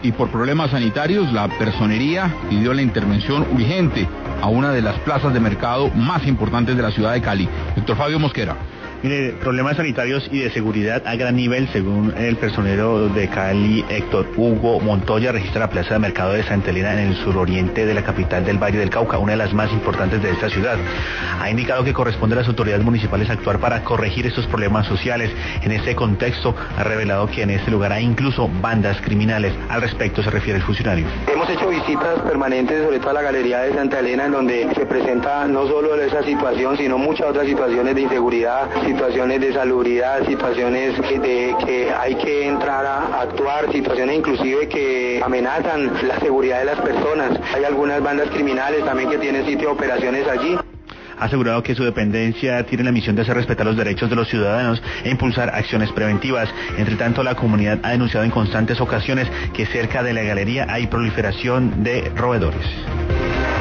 y por problemas sanitarios, la personería pidió la intervención urgente a una de las plazas de mercado más importantes de la ciudad de Cali. Héctor Fabio Mosquera. Mire, problemas sanitarios y de seguridad a gran nivel, según el personero de Cali, Héctor Hugo Montoya, registra la plaza de mercado de Santa Elena en el suroriente de la capital del Valle del Cauca, una de las más importantes de esta ciudad. Ha indicado que corresponde a las autoridades municipales actuar para corregir estos problemas sociales. En este contexto, ha revelado que en este lugar hay incluso bandas criminales. Al respecto se refiere el funcionario. Hemos hecho visitas permanentes, sobre todo a la galería de Santa Elena, en donde se presenta no solo esa situación, sino muchas otras situaciones de inseguridad, situaciones de salubridad, situaciones que hay que entrar a actuar, situaciones inclusive que amenazan la seguridad de las personas. Hay algunas bandas criminales también que tienen sitio de operaciones allí. Ha asegurado que su dependencia tiene la misión de hacer respetar los derechos de los ciudadanos e impulsar acciones preventivas. Entre tanto, la comunidad ha denunciado en constantes ocasiones que cerca de la galería hay proliferación de roedores.